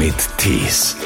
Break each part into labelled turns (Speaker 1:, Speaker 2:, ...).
Speaker 1: mit Tees.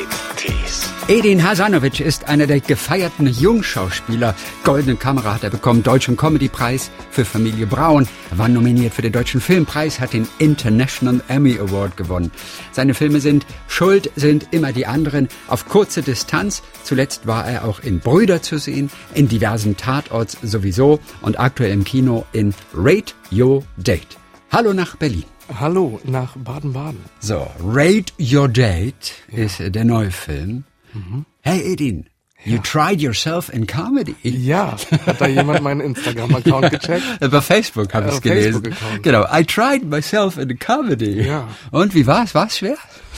Speaker 2: Edin Hasanovic ist einer der gefeierten Jungschauspieler. Goldene Kamera hat er bekommen, Deutschen Comedypreis für Familie Braun. Er war nominiert für den Deutschen Filmpreis, hat den International Emmy Award gewonnen. Seine Filme sind Schuld sind immer die anderen, Auf kurze Distanz. Zuletzt war er auch in Brüder zu sehen, in diversen Tatorts sowieso und aktuell im Kino in Rate Your Date. Hallo nach Berlin.
Speaker 3: Hallo nach Baden-Baden.
Speaker 2: So, Rate Your Date ist der neue Film. Hey Edin, you tried yourself in comedy.
Speaker 3: Ja, hat da jemand meinen Instagram-Account gecheckt?
Speaker 2: Bei Facebook habe ich es gelesen. Genau, I tried myself in comedy.
Speaker 3: Ja.
Speaker 2: Und wie war's? War es schwer?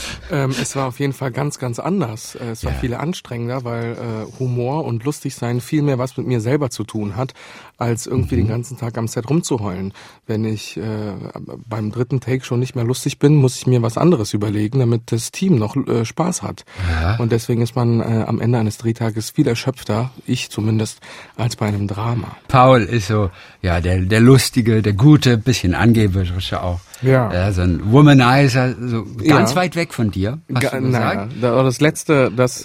Speaker 3: Es war auf jeden Fall ganz, ganz anders. Es war viel anstrengender, weil Humor und lustig sein viel mehr was mit mir selber zu tun hat, als irgendwie den ganzen Tag am Set rumzuheulen. Wenn ich beim dritten Take schon nicht mehr lustig bin, muss ich mir was anderes überlegen, damit das Team noch Spaß hat. Ja. Und deswegen ist man am Ende eines Drehtages viel erschöpfter, ich zumindest, als bei einem Drama.
Speaker 2: Paul ist so, ja, der Lustige, der Gute, bisschen angeberische auch. Ja. So ein Womanizer, so ganz weit weg von dir, hast du gesagt?
Speaker 3: Das Letzte, das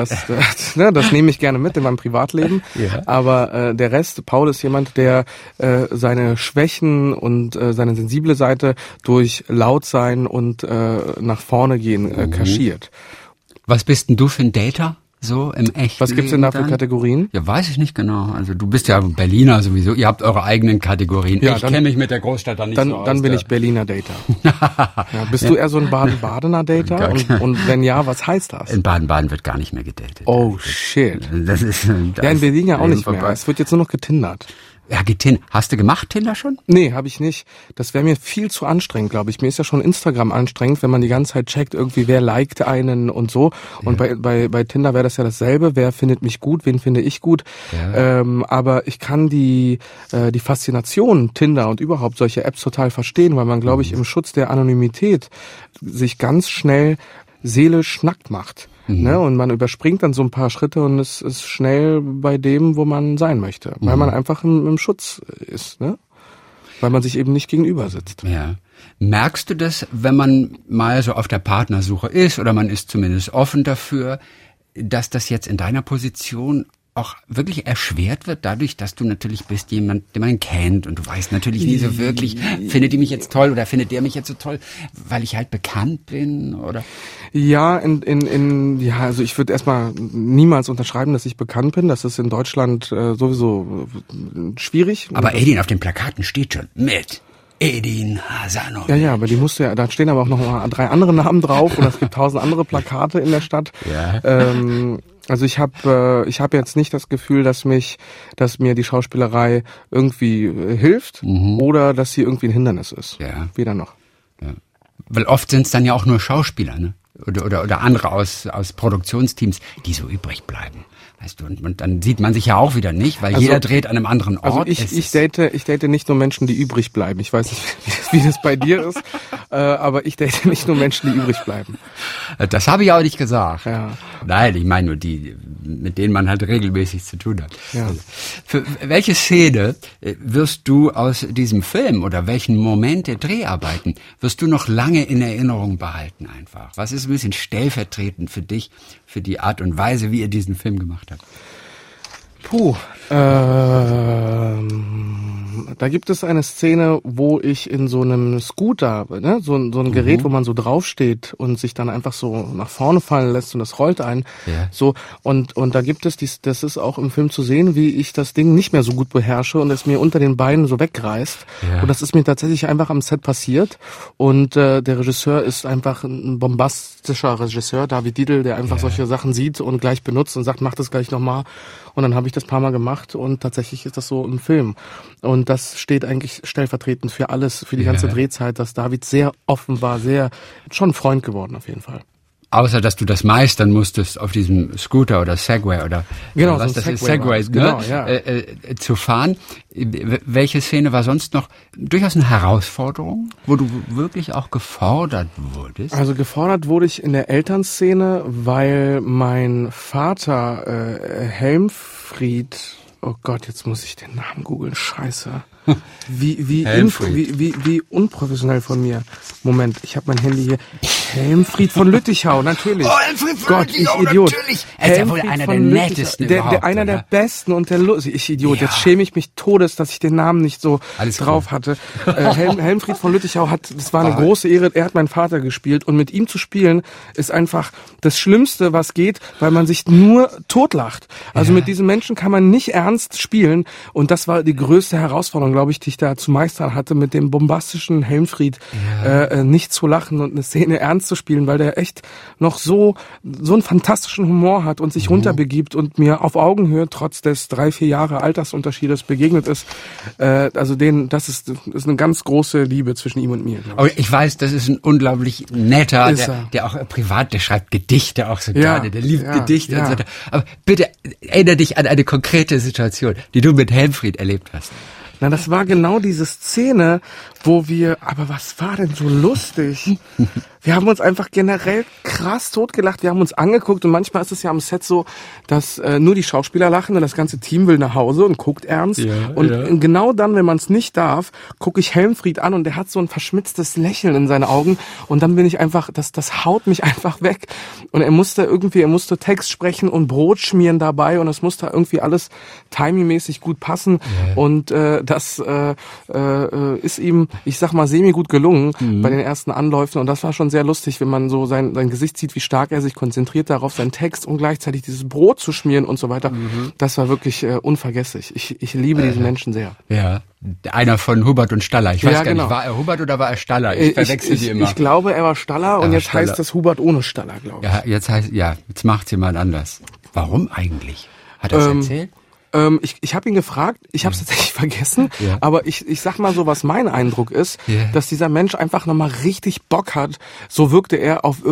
Speaker 3: nehme ich gerne mit in meinem Privatleben. Ja. Aber der Rest, Paul ist jemand, der seine Schwächen und seine sensible Seite durch Lautsein und nach vorne gehen kaschiert.
Speaker 2: Was bist denn du für ein Dater? So im echten.
Speaker 3: Was gibt's denn da für Kategorien?
Speaker 2: Ja, weiß ich nicht genau. Also du bist ja Berliner sowieso. Ihr habt eure eigenen Kategorien. Ja, ich kenne mich mit der Großstadt da nicht so aus.
Speaker 3: Dann bin ich Berliner Dater. Ja, bist du eher so ein Baden-Badener Dater? Und wenn ja, was heißt das?
Speaker 2: In Baden-Baden wird gar nicht mehr gedatet.
Speaker 3: Oh shit.
Speaker 2: Das ist
Speaker 3: in Berlin ja auch nicht mehr. Es wird jetzt nur noch getindert.
Speaker 2: Ja, hast du gemacht, Tinder schon?
Speaker 3: Nee, habe ich nicht. Das wäre mir viel zu anstrengend, glaube ich. Mir ist ja schon Instagram anstrengend, wenn man die ganze Zeit checkt, irgendwie wer liked einen und so. Ja. Und bei Tinder wäre das ja dasselbe. Wer findet mich gut, wen finde ich gut? Ja. Aber ich kann die Faszination Tinder und überhaupt solche Apps total verstehen, weil man, glaube ich, im Schutz der Anonymität sich ganz schnell seelisch nackt macht. Ne? Und man überspringt dann so ein paar Schritte und es ist schnell bei dem, wo man sein möchte. Weil man einfach im Schutz ist, ne? Weil man sich eben nicht gegenüber sitzt.
Speaker 2: Ja. Merkst du das, wenn man mal so auf der Partnersuche ist oder man ist zumindest offen dafür, dass das jetzt in deiner Position auch wirklich erschwert wird, dadurch, dass du natürlich bist jemand, den man kennt und du weißt natürlich nie so wirklich, findet die mich jetzt toll oder findet der mich jetzt so toll, weil ich halt bekannt bin, oder?
Speaker 3: Ja, also ich würde erstmal niemals unterschreiben, dass ich bekannt bin. Das ist in Deutschland sowieso schwierig.
Speaker 2: Aber Edin, auf den Plakaten steht schon mit Edin Hasanovic.
Speaker 3: Ja, aber da stehen aber auch noch mal 3 andere Namen drauf und es gibt 1000 andere Plakate in der Stadt. Ja. Also ich habe jetzt nicht das Gefühl, dass mir die Schauspielerei irgendwie hilft oder dass sie irgendwie ein Hindernis ist. Ja. Weder noch.
Speaker 2: Ja. Weil oft sind es dann ja auch nur Schauspieler, ne? Oder andere aus Produktionsteams, die so übrig bleiben. Weißt du, und dann sieht man sich ja auch wieder nicht, weil jeder dreht an einem anderen Ort.
Speaker 3: Also ich date nicht nur Menschen, die übrig bleiben. Ich weiß nicht, wie das bei dir ist, aber ich date nicht nur Menschen, die übrig bleiben.
Speaker 2: Das habe ich auch nicht gesagt.
Speaker 3: Ja.
Speaker 2: Nein, ich meine nur die, mit denen man halt regelmäßig zu tun hat.
Speaker 3: Ja.
Speaker 2: Also, für welche Szene wirst du aus diesem Film oder welchen Moment der Dreharbeiten wirst du noch lange in Erinnerung behalten einfach? Was ist ein bisschen stellvertretend für dich, für die Art und Weise, wie ihr diesen Film gemacht habt?
Speaker 3: Da gibt es eine Szene, wo ich in so einem Scooter, ne, so ein Gerät, wo man so draufsteht und sich dann einfach so nach vorne fallen lässt und das rollt ein. Ja. So, und da gibt es das ist auch im Film zu sehen, wie ich das Ding nicht mehr so gut beherrsche und es mir unter den Beinen so wegreißt. Ja. Und das ist mir tatsächlich einfach am Set passiert. Und der Regisseur ist einfach ein bombastischer Regisseur, David Diedl, der einfach solche Sachen sieht und gleich benutzt und sagt, mach das gleich nochmal. Und dann habe ich das paar Mal gemacht und tatsächlich ist das so im Film. Und das steht eigentlich stellvertretend für alles, für die ganze Drehzeit, dass David sehr offen war, schon ein Freund geworden auf jeden Fall.
Speaker 2: Außer, dass du das meistern musstest auf diesem Scooter oder Segway oder
Speaker 3: genau,
Speaker 2: was
Speaker 3: so
Speaker 2: das ist, Segway,
Speaker 3: genau, ja.
Speaker 2: Zu fahren. Welche Szene war sonst noch durchaus eine Herausforderung, wo du wirklich auch gefordert wurdest?
Speaker 3: Also gefordert wurde ich in der Elternszene, weil mein Vater Helmfried, oh Gott, jetzt muss ich den Namen googeln, scheiße. Wie unprofessionell von mir. Moment, ich habe mein Handy hier. Helmfried von Lüttichau, natürlich.
Speaker 2: Oh, Helmfried von Lüttichau,
Speaker 3: Idiot.
Speaker 2: Natürlich. Er ist ja wohl einer der nettesten überhaupt,
Speaker 3: einer der besten und der ich Idiot.
Speaker 2: Ja.
Speaker 3: Jetzt schäme ich mich todes, dass ich den Namen nicht so drauf hatte. Helmfried von Lüttichau das war eine große Ehre. Er hat meinen Vater gespielt und mit ihm zu spielen ist einfach das Schlimmste, was geht, weil man sich nur totlacht. Also mit diesem Menschen kann man nicht ernst spielen und das war die größte Herausforderung, glaube ich, die ich da zu meistern hatte, mit dem bombastischen Helmfried nicht zu lachen und eine Szene ernst zu spielen, weil der echt noch so einen fantastischen Humor hat und sich runterbegibt und mir auf Augenhöhe trotz des 3-4 Jahre Altersunterschiedes begegnet ist. Das ist eine ganz große Liebe zwischen ihm und mir.
Speaker 2: Aber ich weiß, das ist ein unglaublich netter, der auch privat, der schreibt Gedichte auch so gerne, der liebt Gedichte und so weiter. Aber bitte erinnere dich an eine konkrete Situation, die du mit Helmfried erlebt hast.
Speaker 3: Na, das war genau diese Szene, aber was war denn so lustig? Wir haben uns einfach generell krass totgelacht. Wir haben uns angeguckt und manchmal ist es ja am Set so, dass nur die Schauspieler lachen und das ganze Team will nach Hause und guckt ernst. Und genau dann, wenn man es nicht darf, gucke ich Helmfried an und der hat so ein verschmitztes Lächeln in seinen Augen und dann bin ich einfach, das haut mich einfach weg. Und er musste Text sprechen und Brot schmieren dabei und es musste irgendwie alles timingmäßig gut passen und das ist ihm, ich sag mal, semi-gut gelungen bei den ersten Anläufen und das war schon sehr lustig, wenn man so sein Gesicht sieht, wie stark er sich konzentriert darauf, seinen Text und gleichzeitig dieses Brot zu schmieren und so weiter. Das war wirklich unvergesslich. Ich liebe diesen Menschen sehr.
Speaker 2: Ja, einer von Hubert und Staller. Ich weiß gar nicht, war er Hubert oder war er Staller? Ich verwechsel die immer.
Speaker 3: Ich glaube, er war Staller und jetzt heißt das Hubert ohne Staller, glaube ich.
Speaker 2: Ja, jetzt macht's jemand anders. Warum eigentlich? Hat er es erzählt?
Speaker 3: Ich habe ihn gefragt, ich habe es tatsächlich vergessen, aber ich sag mal so, was mein Eindruck ist, dass dieser Mensch einfach nochmal richtig Bock hat. So wirkte er auf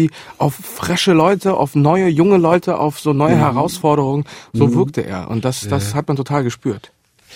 Speaker 3: frische Leute, auf neue, junge Leute, auf so neue Herausforderungen. So wirkte er und das hat man total gespürt.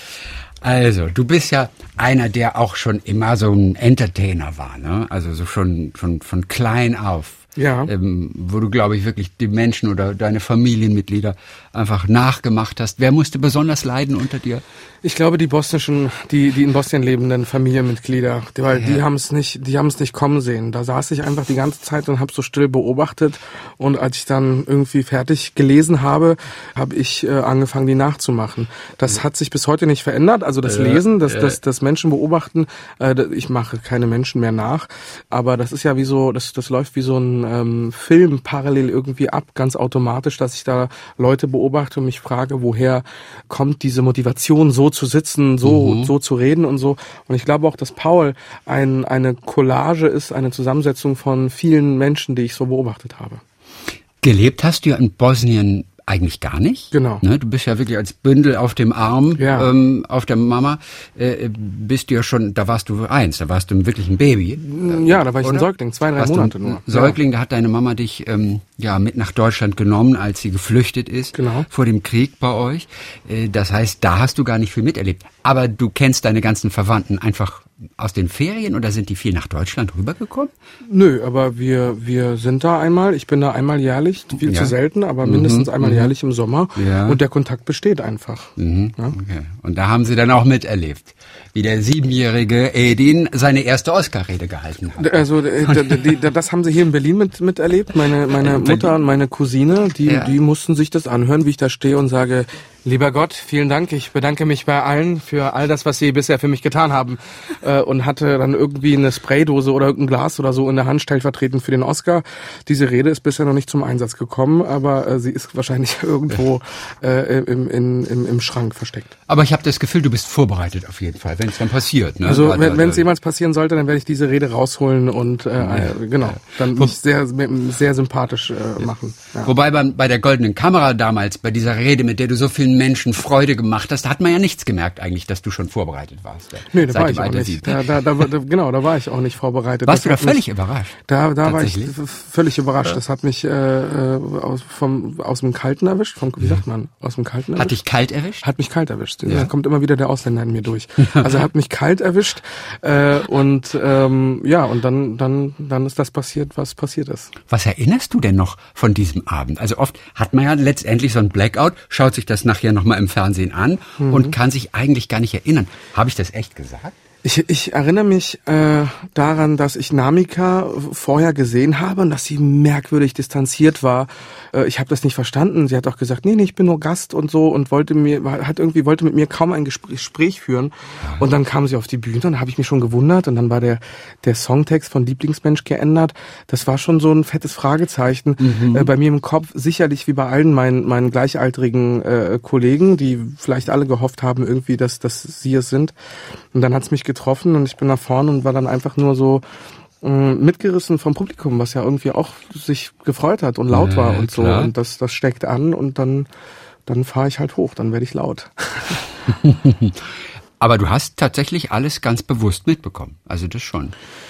Speaker 2: Also, du bist ja einer, der auch schon immer so ein Entertainer war, ne? Also so schon von klein auf.
Speaker 3: Ja.
Speaker 2: Wo du, glaube ich, wirklich die Menschen oder deine Familienmitglieder einfach nachgemacht hast. Wer musste besonders leiden unter dir?
Speaker 3: Ich glaube, die in Bosnien lebenden Familienmitglieder, weil die haben es nicht kommen sehen. Da saß ich einfach die ganze Zeit und habe so still beobachtet und als ich dann irgendwie fertig gelesen habe, habe ich angefangen, die nachzumachen. Das hat sich bis heute nicht verändert, also das Lesen, das Menschen beobachten, ich mache keine Menschen mehr nach, aber das ist ja wie so, das läuft wie so ein Film parallel irgendwie ab, ganz automatisch, dass ich da Leute beobachte und mich frage, woher kommt diese Motivation, so zu sitzen, so zu reden und so. Und ich glaube auch, dass Paul eine Collage ist, eine Zusammensetzung von vielen Menschen, die ich so beobachtet habe.
Speaker 2: Gelebt hast du ja in Bosnien eigentlich gar nicht.
Speaker 3: Genau.
Speaker 2: Ne, du bist ja wirklich als Bündel auf dem Arm, auf der Mama, bist du ja schon, da warst du 1, da warst du wirklich ein Baby.
Speaker 3: Ja, da war ich ein Säugling, 2-3 Monate nur.
Speaker 2: Säugling, da hat deine Mama dich mit nach Deutschland genommen, als sie geflüchtet ist vor dem Krieg bei euch. Das heißt, da hast du gar nicht viel miterlebt. Aber du kennst deine ganzen Verwandten einfach aus den Ferien oder sind die viel nach Deutschland rübergekommen?
Speaker 3: Nö, aber wir sind da einmal, ich bin da einmal jährlich, viel zu selten, aber mindestens einmal jährlich im Sommer und der Kontakt besteht einfach. Ja?
Speaker 2: Okay. Und da haben Sie dann auch miterlebt, wie der 7-jährige Edin seine erste Oscar-Rede gehalten hat.
Speaker 3: Also das haben Sie hier in Berlin miterlebt, meine Mutter und meine Cousine, die mussten sich das anhören, wie ich da stehe und sage, lieber Gott, vielen Dank. Ich bedanke mich bei allen für all das, was Sie bisher für mich getan haben. Und hatte dann irgendwie eine Spraydose oder irgendein Glas oder so in der Hand, stellvertretend für den Oscar. Diese Rede ist bisher noch nicht zum Einsatz gekommen, aber sie ist wahrscheinlich irgendwo im Schrank versteckt.
Speaker 2: Aber ich habe das Gefühl, du bist vorbereitet auf jeden Fall, wenn es dann passiert. Ne?
Speaker 3: Also wenn es jemals passieren sollte, dann werde ich diese Rede rausholen und dann mich sehr, sehr sympathisch machen. Ja.
Speaker 2: Wobei bei der Goldenen Kamera damals, bei dieser Rede, mit der du so vielen Menschen Freude gemacht hast, da hat man ja nichts gemerkt eigentlich, dass du schon vorbereitet warst.
Speaker 3: Nee, da war ich auch nicht. Da war ich auch nicht vorbereitet.
Speaker 2: Warst du da völlig überrascht?
Speaker 3: Da war ich völlig überrascht. Ja. Das hat mich aus dem Kalten erwischt. Wie sagt man? Aus dem Kalten erwischt?
Speaker 2: Hat dich kalt erwischt?
Speaker 3: Hat mich kalt erwischt. Ja. Da kommt immer wieder der Ausländer in mir durch. Also hat mich kalt erwischt und dann ist das passiert, was passiert ist.
Speaker 2: Was erinnerst du denn noch von diesem Abend? Also oft hat man ja letztendlich so ein Blackout, schaut sich das nachher nochmal im Fernsehen an und kann sich eigentlich gar nicht erinnern. Habe ich das echt gesagt?
Speaker 3: Ich erinnere mich daran, dass ich Namika vorher gesehen habe und dass sie merkwürdig distanziert war. Ich habe das nicht verstanden. Sie hat auch gesagt, nee, ich bin nur Gast und so und wollte mit mir kaum ein Gespräch führen. Und dann kam sie auf die Bühne und da habe ich mich schon gewundert und dann war der Songtext von Lieblingsmensch geändert. Das war schon so ein fettes Fragezeichen bei mir im Kopf. Sicherlich wie bei allen meinen gleichaltrigen Kollegen, die vielleicht alle gehofft haben irgendwie, dass sie es sind. Und dann hat's mich getroffen und ich bin nach vorne und war dann einfach nur so mitgerissen vom Publikum, was ja irgendwie auch sich gefreut hat und laut war und klar. So. Und das steckt an und dann fahre ich halt hoch, dann werde ich laut.
Speaker 2: Aber du hast tatsächlich alles ganz bewusst mitbekommen, also das schon.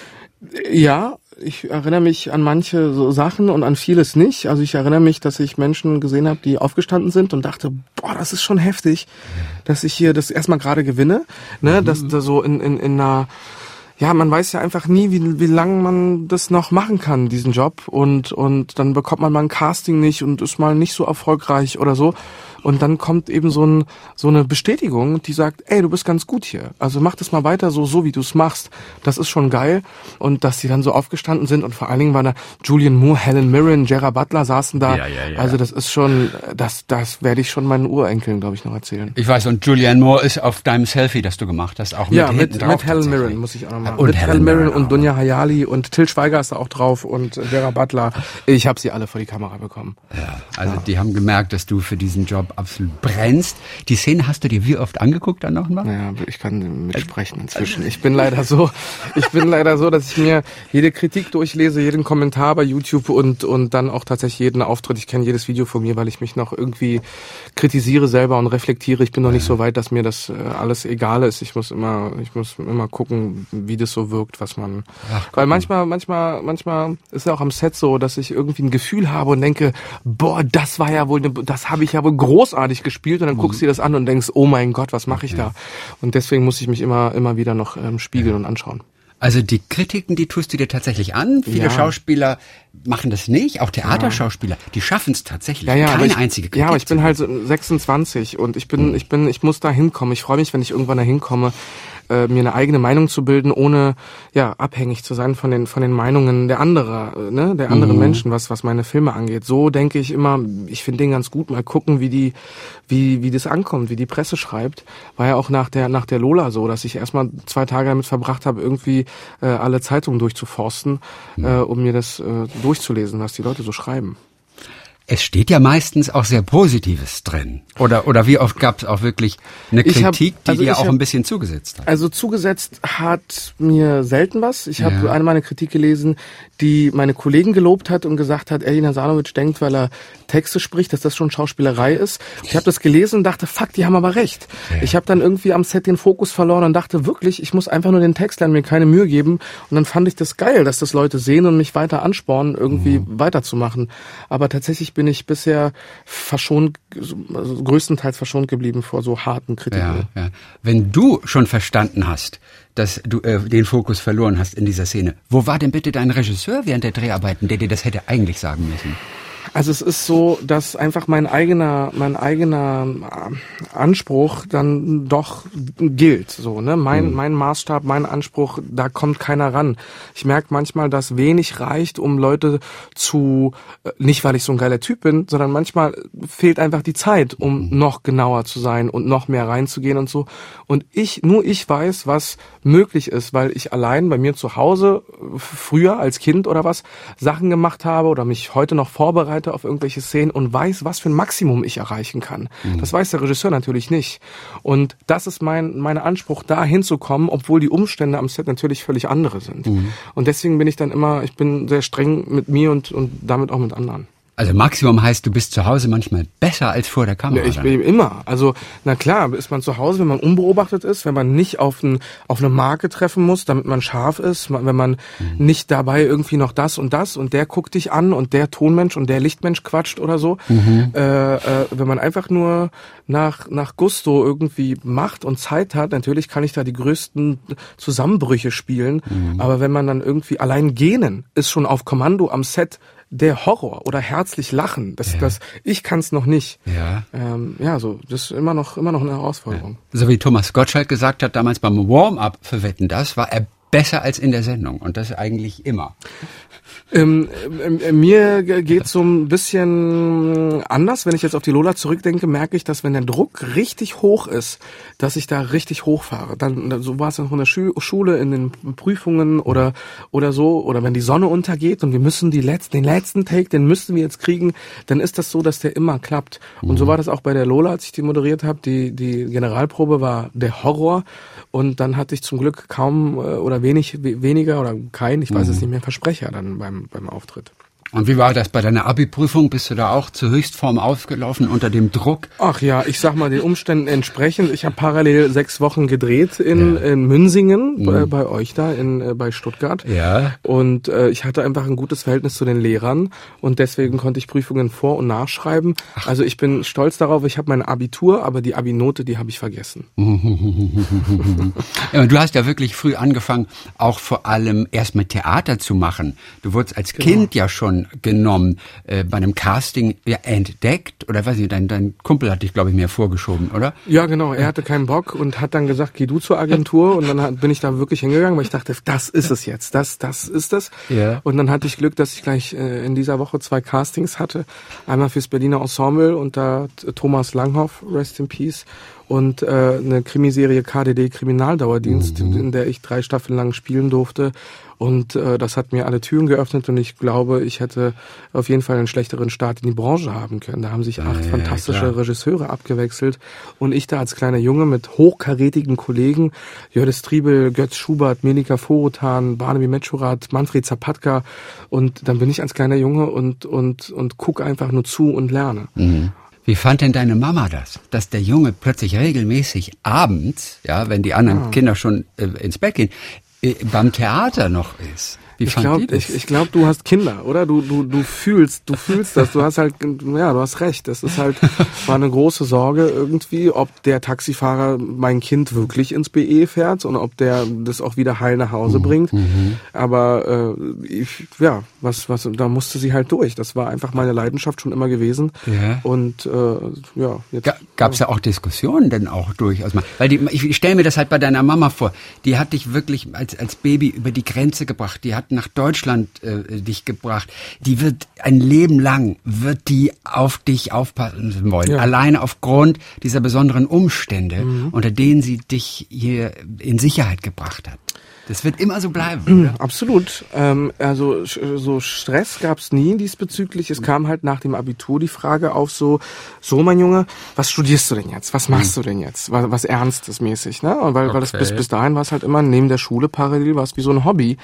Speaker 3: Ja, ich erinnere mich an manche so Sachen und an vieles nicht. Also ich erinnere mich, dass ich Menschen gesehen habe, die aufgestanden sind und dachte, boah, das ist schon heftig, dass ich hier das erstmal gerade gewinne, ne, dass da so in einer, ja, man weiß ja einfach nie, wie lange man das noch machen kann, diesen Job und dann bekommt man mal ein Casting nicht und ist mal nicht so erfolgreich oder so. Und dann kommt eben so eine Bestätigung, die sagt, ey, du bist ganz gut hier. Also mach das mal weiter so wie du es machst. Das ist schon geil. Und dass sie dann so aufgestanden sind und vor allen Dingen war da Julianne Moore, Helen Mirren, Gerard Butler saßen da. Ja. Also das ist schon, das werde ich schon meinen Urenkeln, glaube ich, noch erzählen.
Speaker 2: Ich weiß, und Julianne Moore ist auf deinem Selfie, das du gemacht hast, auch mit
Speaker 3: Helen Mirren, muss ich auch noch machen. Und mit Helen Mirren und Dunja Hayali und Till Schweiger ist da auch drauf und Gerard Butler. Ich habe sie alle vor die Kamera bekommen.
Speaker 2: Ja, also die haben gemerkt, dass du für diesen Job absolut brennst. Die Szene hast du dir wie oft angeguckt dann nochmal?
Speaker 3: Ja, ich kann mitsprechen inzwischen. Ich bin leider so, dass ich mir jede Kritik durchlese, jeden Kommentar bei YouTube und dann auch tatsächlich jeden Auftritt. Ich kenne jedes Video von mir, weil ich mich noch irgendwie kritisiere selber und reflektiere. Ich bin noch nicht so weit, dass mir das alles egal ist. Ich muss immer gucken, wie das so wirkt, was man. Weil manchmal ist ja auch am Set so, dass ich irgendwie ein Gefühl habe und denke, boah, das habe ich ja wohl großartig gespielt und dann guckst du dir das an und denkst, oh mein Gott, was mache ich da? Und deswegen muss ich mich immer wieder noch spiegeln und anschauen.
Speaker 2: Also die Kritiken, die tust du dir tatsächlich an. Viele Schauspieler machen das nicht, auch Theaterschauspieler, die schaffen es tatsächlich. Keine einzige Kritik.
Speaker 3: Ja, aber ich bin halt 26 und ich muss da hinkommen. Ich freue mich, wenn ich irgendwann da hinkomme, mir eine eigene Meinung zu bilden, ohne abhängig zu sein von den Meinungen der anderen Menschen, was meine Filme angeht. So denke ich immer, ich finde den ganz gut, mal gucken, wie das ankommt, wie die Presse schreibt. War ja auch nach der Lola so, dass ich erstmal 2 Tage damit verbracht habe, irgendwie alle Zeitungen durchzuforsten, um mir das durchzulesen, was die Leute so schreiben.
Speaker 2: Es steht ja meistens auch sehr Positives drin. Oder wie oft gab es auch wirklich eine Kritik, die dir auch ein bisschen zugesetzt hat?
Speaker 3: Also zugesetzt hat mir selten was. Ich habe eine meiner Kritik gelesen, die meine Kollegen gelobt hat und gesagt hat, Ergin Hasanovic denkt, weil er Texte spricht, dass das schon Schauspielerei ist. Ich habe das gelesen und dachte, fuck, die haben aber recht. Ja. Ich habe dann irgendwie am Set den Fokus verloren und dachte wirklich, ich muss einfach nur den Text lernen, mir keine Mühe geben. Und dann fand ich das geil, dass das Leute sehen und mich weiter anspornen, irgendwie weiterzumachen. Aber tatsächlich bin ich bisher größtenteils verschont geblieben vor so harten Kritiken.
Speaker 2: Ja. Wenn du schon verstanden hast, dass du den Fokus verloren hast in dieser Szene, wo war denn bitte dein Regisseur während der Dreharbeiten, der dir das hätte eigentlich sagen müssen?
Speaker 3: Also es ist so, dass einfach mein eigener Anspruch dann doch gilt, so, ne? Mein Maßstab, mein Anspruch, da kommt keiner ran. Ich merke manchmal, dass wenig reicht, um Leute nicht weil ich so ein geiler Typ bin, sondern manchmal fehlt einfach die Zeit, um noch genauer zu sein und noch mehr reinzugehen und so. Und nur ich weiß, was möglich ist, weil ich allein bei mir zu Hause früher als Kind oder was Sachen gemacht habe oder mich heute noch vorbereite auf irgendwelche Szenen und weiß, was für ein Maximum ich erreichen kann. Das weiß der Regisseur natürlich nicht. Und das ist mein Anspruch, da hinzukommen, obwohl die Umstände am Set natürlich völlig andere sind. Und deswegen bin ich bin sehr streng mit mir und damit auch mit anderen.
Speaker 2: Also Maximum heißt, du bist zu Hause manchmal besser als vor der Kamera.
Speaker 3: Ja, ich bin immer. Also, na klar, ist man zu Hause, wenn man unbeobachtet ist, wenn man nicht auf eine Marke treffen muss, damit man scharf ist, wenn man nicht dabei irgendwie noch das und der guckt dich an und der Tonmensch und der Lichtmensch quatscht oder so. Wenn man einfach nur nach Gusto irgendwie macht und Zeit hat, natürlich kann ich da die größten Zusammenbrüche spielen, aber wenn man dann irgendwie allein gähnen ist schon auf Kommando am Set der Horror oder herzlich lachen. Ich kann es noch nicht.
Speaker 2: Ja.
Speaker 3: So das ist immer noch eine Herausforderung.
Speaker 2: Ja. So wie Thomas Gottschalk gesagt hat damals beim Warm-up für Wetten, das war er besser als in der Sendung und das eigentlich immer.
Speaker 3: Mir geht's so ein bisschen anders. Wenn ich jetzt auf die Lola zurückdenke, merke ich, dass wenn der Druck richtig hoch ist, dass ich da richtig hochfahre. Dann so war es auch in der Schule, in den Prüfungen oder so. Oder wenn die Sonne untergeht und wir müssen den letzten Take, den müssen wir jetzt kriegen, dann ist das so, dass der immer klappt. Und so war das auch bei der Lola, als ich die moderiert habe. Die Generalprobe war der Horror. Und dann hatte ich zum Glück kaum oder weniger oder keinen, ich weiß es nicht mehr, Versprecher dann beim Auftritt.
Speaker 2: Und wie war das bei deiner Abi-Prüfung? Bist du da auch zur Höchstform aufgelaufen unter dem Druck?
Speaker 3: Ach ja, ich sag mal den Umständen entsprechend. Ich habe parallel 6 Wochen gedreht in Münsingen, bei euch da bei Stuttgart.
Speaker 2: Ja.
Speaker 3: Und ich hatte einfach ein gutes Verhältnis zu den Lehrern und deswegen konnte ich Prüfungen vor- und nachschreiben. Ach. Also ich bin stolz darauf, ich habe mein Abitur, aber die Abi-Note, die habe ich vergessen.
Speaker 2: Ja, du hast ja wirklich früh angefangen, auch vor allem erst mit Theater zu machen. Du wurdest als Kind ja schon genommen, bei einem Casting entdeckt, oder weiß ich, dein Kumpel hat dich, glaube ich, mir vorgeschoben, oder?
Speaker 3: Ja, genau, er hatte keinen Bock und hat dann gesagt, geh du zur Agentur, und dann bin ich da wirklich hingegangen, weil ich dachte, das ist es jetzt, das ist es.
Speaker 2: Ja.
Speaker 3: Und dann hatte ich Glück, dass ich gleich in dieser Woche 2 Castings hatte, einmal fürs Berliner Ensemble und da Thomas Langhoff, Rest in Peace, und eine Krimiserie KDD Kriminaldauerdienst, in der ich 3 Staffeln lang spielen durfte. Und das hat mir alle Türen geöffnet und ich glaube, ich hätte auf jeden Fall einen schlechteren Start in die Branche haben können. Da haben sich 8 fantastische Regisseure abgewechselt und ich da als kleiner Junge mit hochkarätigen Kollegen, Jördis Triebel, Götz Schubert, Melika Vorotan, Barnaby Metschurat, Manfred Zapatka, und dann bin ich als kleiner Junge und guck einfach nur zu und lerne.
Speaker 2: Mhm. Wie fand denn deine Mama das, dass der Junge plötzlich regelmäßig abends, ja, wenn die anderen Kinder schon ins Bett gehen, beim Theater noch ist? Wie fand die das?
Speaker 3: Ich glaube, du hast Kinder, oder? Du fühlst das. Du hast halt, du hast recht. Das ist halt, war eine große Sorge irgendwie, ob der Taxifahrer mein Kind wirklich ins BE fährt und ob der das auch wieder heil nach Hause bringt. Aber da musste sie halt durch. Das war einfach meine Leidenschaft schon immer gewesen.
Speaker 2: Ja.
Speaker 3: Und jetzt
Speaker 2: gab's ja auch Diskussionen denn auch durchaus mal? Weil ich stelle mir das halt bei deiner Mama vor. Die hat dich wirklich als Baby über die Grenze gebracht. Die hat nach Deutschland dich gebracht. Die wird ein Leben lang, wird die auf dich aufpassen wollen. Ja. Alleine aufgrund dieser besonderen Umstände, unter denen sie dich hier in Sicherheit gebracht hat. Das wird immer so bleiben, oder?
Speaker 3: Absolut. Also so Stress gab's nie diesbezüglich. Es kam halt nach dem Abitur die Frage auf, so mein Junge, was studierst du denn jetzt? Was machst du denn jetzt? Was Ernstes mäßig, ne? Und weil das bis dahin war es halt immer neben der Schule parallel, war es wie so ein Hobby.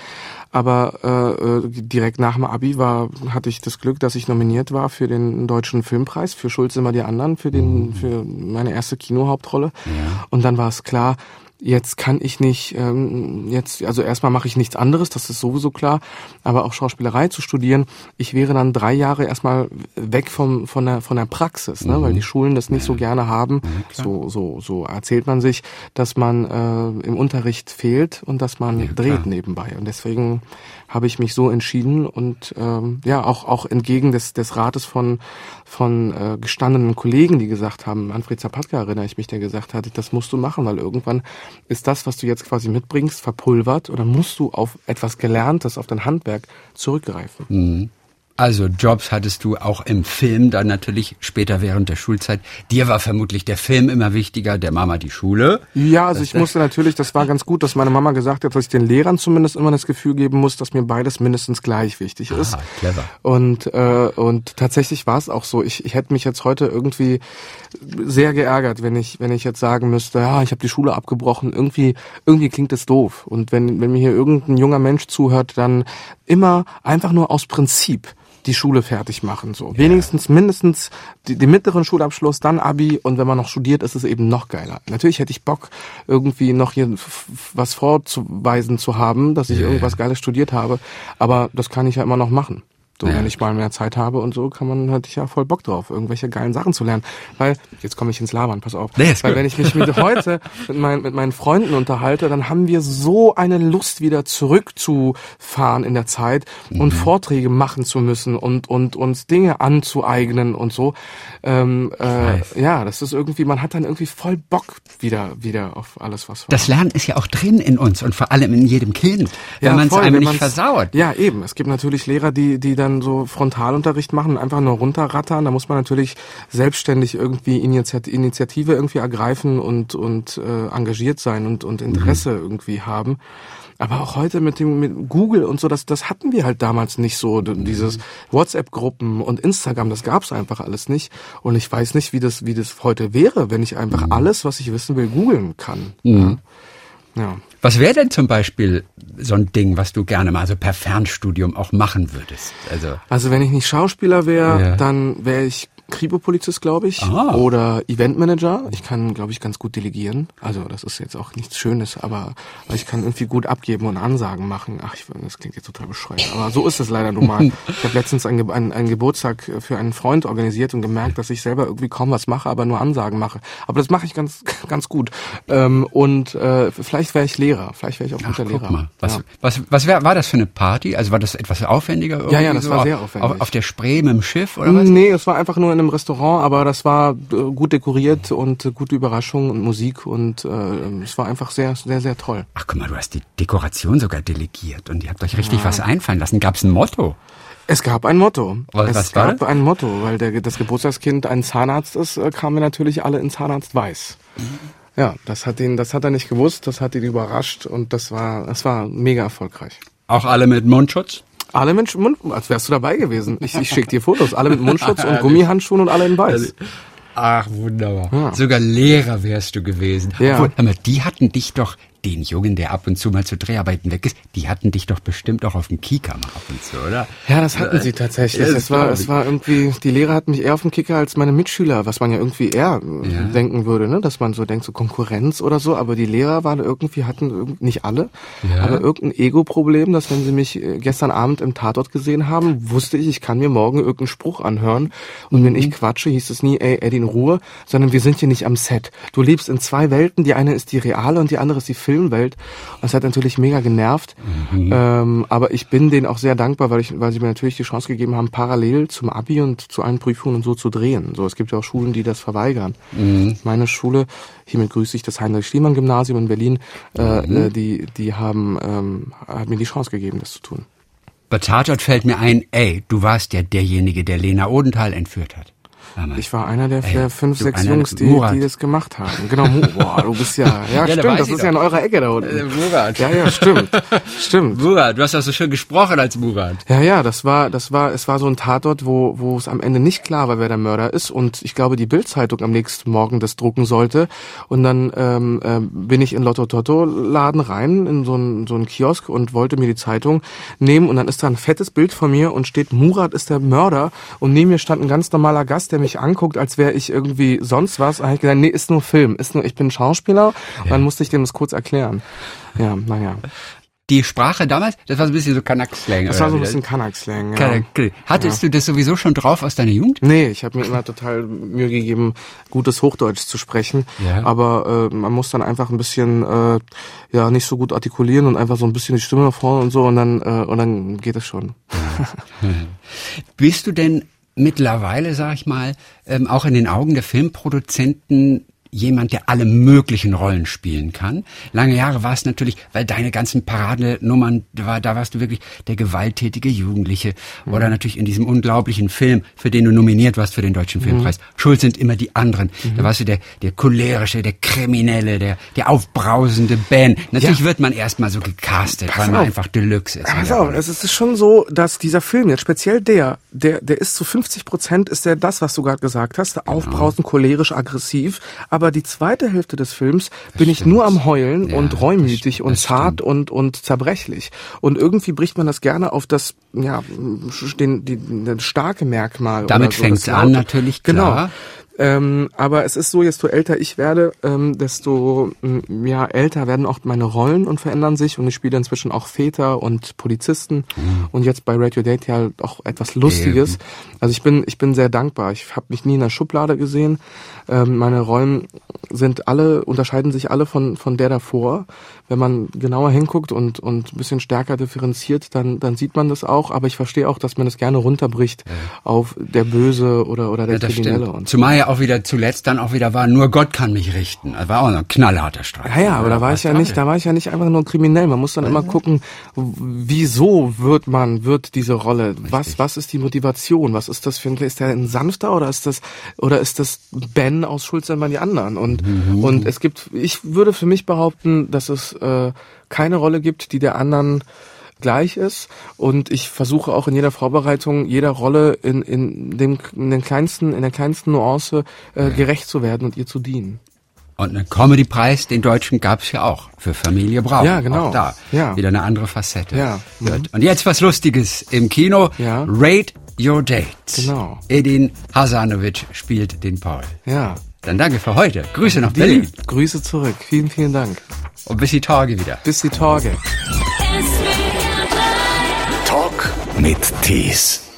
Speaker 3: Aber direkt nach dem Abi hatte ich das Glück, dass ich nominiert war für den Deutschen Filmpreis, für Schuld sind wir die anderen, für meine erste Kinohauptrolle. Ja. Und dann war es klar, jetzt kann ich nicht, also erstmal mache ich nichts anderes, das ist sowieso klar, aber auch Schauspielerei zu studieren, ich wäre dann 3 Jahre erstmal weg von der Praxis, ne, weil die Schulen das nicht so gerne haben. So erzählt man sich, dass man im Unterricht fehlt und dass man dreht nebenbei. Und deswegen habe ich mich so entschieden und auch entgegen des Rates von gestandenen Kollegen, die gesagt haben, Manfred Zapatka erinnere ich mich, der gesagt hat, das musst du machen, weil irgendwann ist das, was du jetzt quasi mitbringst, verpulvert, oder musst du auf etwas Gelerntes, auf dein Handwerk zurückgreifen.
Speaker 2: Mhm. Also Jobs hattest du auch im Film dann natürlich später während der Schulzeit. Dir war vermutlich der Film immer wichtiger, der Mama die Schule.
Speaker 3: Ja, also ich musste natürlich, das war ganz gut, dass meine Mama gesagt hat, dass ich den Lehrern zumindest immer das Gefühl geben muss, dass mir beides mindestens gleich wichtig ist.
Speaker 2: Clever.
Speaker 3: Und tatsächlich war es auch so. Ich hätte mich jetzt heute irgendwie sehr geärgert, wenn ich jetzt sagen müsste, ja, ich habe die Schule abgebrochen. Irgendwie klingt das doof. Und wenn mir hier irgendein junger Mensch zuhört, dann immer einfach nur aus Prinzip die Schule fertig machen, so. Ja. Mindestens den mittleren Schulabschluss, dann Abi, und wenn man noch studiert, ist es eben noch geiler. Natürlich hätte ich Bock, irgendwie noch hier was vorzuweisen zu haben, dass ich irgendwas Geiles studiert habe, aber das kann ich ja immer noch machen. So, wenn ich mal mehr Zeit habe und so, hatte ich ja voll Bock drauf, irgendwelche geilen Sachen zu lernen. Weil, jetzt komme ich ins Labern, pass auf. Weil wenn ich mich heute mit meinen Freunden unterhalte, dann haben wir so eine Lust, wieder zurückzufahren in der Zeit und Vorträge machen zu müssen und uns Dinge anzueignen und so. Ja, das ist irgendwie, man hat dann irgendwie voll Bock wieder auf alles, was war.
Speaker 2: Das Lernen ist ja auch drin in uns und vor allem in jedem Kind, wenn man es einem nicht versauert.
Speaker 3: Ja, eben. Es gibt natürlich Lehrer, die dann so Frontalunterricht machen und einfach nur runterrattern. Da muss man natürlich selbstständig irgendwie Initiative irgendwie ergreifen und engagiert sein und Interesse irgendwie haben. Aber auch heute mit Google und so, das hatten wir halt damals nicht so. Dieses WhatsApp-Gruppen und Instagram, das gab's einfach alles nicht. Und ich weiß nicht, wie das heute wäre, wenn ich einfach alles, was ich wissen will, googeln kann. Ja.
Speaker 2: Was wäre denn zum Beispiel so ein Ding, was du gerne mal so per Fernstudium auch machen würdest?
Speaker 3: Also wenn ich nicht Schauspieler wäre, dann wäre ich Kripo-Polizist, glaube ich, oder Eventmanager. Ich kann, glaube ich, ganz gut delegieren. Also das ist jetzt auch nichts Schönes, aber ich kann irgendwie gut abgeben und Ansagen machen. Das klingt jetzt total bescheuert, aber so ist es leider nun mal. Ich habe letztens einen Geburtstag für einen Freund organisiert und gemerkt, dass ich selber irgendwie kaum was mache, aber nur Ansagen mache. Aber das mache ich ganz gut. Vielleicht wäre ich Lehrer. Vielleicht wäre ich auch guter Lehrer.
Speaker 2: Mal. Was war das für eine Party? Also war das etwas aufwendiger? Irgendwie
Speaker 3: Ja, das war sehr aufwendig.
Speaker 2: Auf der Spree mit dem Schiff oder was?
Speaker 3: Nee, es war einfach nur in einem Restaurant, aber das war gut dekoriert und gute Überraschung und Musik und es war einfach sehr, sehr, sehr toll.
Speaker 2: Ach guck mal, du hast die Dekoration sogar delegiert und ihr habt euch richtig was einfallen lassen. Gab es ein Motto?
Speaker 3: Es gab ein Motto.
Speaker 2: Was war das?
Speaker 3: Ein Motto, weil das Geburtstagskind ein Zahnarzt ist, kamen wir natürlich alle in Zahnarzt Weiß. Ja, das hat er nicht gewusst, das hat ihn überrascht und das war mega erfolgreich.
Speaker 2: Auch alle mit Mundschutz?
Speaker 3: Alle mit als wärst du dabei gewesen. Ich schicke dir Fotos. Alle mit Mundschutz und Gummihandschuhen und alle in weiß.
Speaker 2: Ach, wunderbar. Ja. Sogar Lehrer wärst du gewesen.
Speaker 3: Ja.
Speaker 2: Obwohl, aber die hatten dich doch, den Jungen, der ab und zu mal zu Dreharbeiten weg ist, die hatten dich doch bestimmt auch auf dem Kieker mal ab und zu, oder?
Speaker 3: Ja, das hatten sie tatsächlich. Es war irgendwie, die Lehrer hatten mich eher auf dem Kicker als meine Mitschüler, was man ja irgendwie eher denken würde, ne, dass man so denkt, so Konkurrenz oder so, aber die Lehrer hatten nicht alle, aber irgendein Ego-Problem, dass wenn sie mich gestern Abend im Tatort gesehen haben, wusste ich kann mir morgen irgendeinen Spruch anhören und wenn ich quatsche, hieß es nie, ey, Eddie, in Ruhe, sondern wir sind hier nicht am Set. Du lebst in zwei Welten, die eine ist die reale und die andere ist die Filmwelt. Das hat natürlich mega genervt. Aber ich bin denen auch sehr dankbar, weil sie mir natürlich die Chance gegeben haben, parallel zum Abi und zu allen Prüfungen und so zu drehen. So, es gibt ja auch Schulen, die das verweigern. Meine Schule, hiermit grüße ich das Heinrich-Schliemann-Gymnasium in Berlin, die hat mir die Chance gegeben, das zu tun.
Speaker 2: Bei Tatort fällt mir ein, ey, du warst ja derjenige, der Lena Odenthal entführt hat.
Speaker 3: Ich war einer der 5, 6 Jungs, die das gemacht haben. Genau, boah, du bist ja stimmt, das ist ja in eurer Ecke da unten.
Speaker 2: Murat.
Speaker 3: Ja, stimmt.
Speaker 2: Murat, du hast auch so schön gesprochen als Murat.
Speaker 3: Ja, es war so ein Tatort, wo es am Ende nicht klar war, wer der Mörder ist und ich glaube, die Bild-Zeitung am nächsten Morgen das drucken sollte und dann bin ich in Lotto-Totto-Laden rein, in so einen Kiosk und wollte mir die Zeitung nehmen und dann ist da ein fettes Bild von mir und steht, Murat ist der Mörder und neben mir stand ein ganz normaler Gast, der mich anguckt, als wäre ich irgendwie sonst was. Und habe ich gesagt, nee, ist nur Film, ich bin Schauspieler. Und dann musste ich dem das kurz erklären. Ja, naja.
Speaker 2: Die Sprache damals, das war so ein bisschen so Kanak-Slang.
Speaker 3: Das war so ein bisschen Kanak-Slang, ja.
Speaker 2: Hattest du das sowieso schon drauf aus deiner Jugend?
Speaker 3: Nee, ich habe mir immer total Mühe gegeben, gutes Hochdeutsch zu sprechen. Ja. Aber man muss dann einfach ein bisschen nicht so gut artikulieren und einfach so ein bisschen die Stimme nach vorne und so und dann geht es schon.
Speaker 2: Bist du denn mittlerweile, sag ich mal, auch in den Augen der Filmproduzenten jemand, der alle möglichen Rollen spielen kann? Lange Jahre war es natürlich, weil deine ganzen Paradenummern, da warst du wirklich der gewalttätige Jugendliche oder natürlich in diesem unglaublichen Film, für den du nominiert warst für den Deutschen Filmpreis. Schuld sind immer die anderen. Da warst du der cholerische, der Kriminelle, der aufbrausende Ben. Natürlich wird man erstmal so gecastet, weil man einfach Deluxe ist.
Speaker 3: Pass auf, es ist schon so, dass dieser Film jetzt, speziell der ist zu 50% ist der das, was du gerade gesagt hast, der aufbrausend, cholerisch, aggressiv, aber die zweite Hälfte des Films bin ich nur am Heulen und reumütig und zart und zerbrechlich. Und irgendwie bricht man das gerne auf das, das starke Merkmal.
Speaker 2: Damit fängt es an, natürlich, klar.
Speaker 3: Genau. Aber es ist so, desto älter ich werde, desto älter werden auch meine Rollen und verändern sich. Und ich spiele inzwischen auch Väter und Polizisten. Und jetzt bei Radio Date ja auch etwas Lustiges. Also ich bin sehr dankbar. Ich habe mich nie in der Schublade gesehen. Meine Rollen unterscheiden sich alle von der davor. Wenn man genauer hinguckt und ein bisschen stärker differenziert, dann sieht man das auch. Aber ich verstehe auch, dass man das gerne runterbricht auf der Böse oder der Kriminelle. Und
Speaker 2: zumal ja auch wieder zuletzt dann auch wieder war, nur Gott kann mich richten. Das war auch ein knallharter Streik.
Speaker 3: Ja, aber da war ich ja nicht einfach nur kriminell. Man muss dann immer gucken, wieso wird diese Rolle? Was ist die Motivation? Was ist das für ist der ein sanfter oder ist das Ben aus Schuld sind die anderen? Und ich würde für mich behaupten, dass es keine Rolle gibt, die der anderen gleich ist, und ich versuche auch in jeder Vorbereitung jeder Rolle in der kleinsten Nuance gerecht zu werden und ihr zu dienen.
Speaker 2: Und einen Comedy-Preis, den deutschen, gab's ja auch für Familie Braun.
Speaker 3: Ja, genau.
Speaker 2: Auch da wieder eine andere Facette.
Speaker 3: Ja.
Speaker 2: Und jetzt was Lustiges im Kino.
Speaker 3: Ja.
Speaker 2: Rate Your Date.
Speaker 3: Genau.
Speaker 2: Edin Hasanovic spielt den Paul.
Speaker 3: Ja.
Speaker 2: Dann danke für heute. Grüße nach Berlin.
Speaker 3: Grüße zurück. Vielen, vielen Dank.
Speaker 2: Und bis die Tage wieder.
Speaker 3: Bis die Tage.
Speaker 1: Talk mit Tees.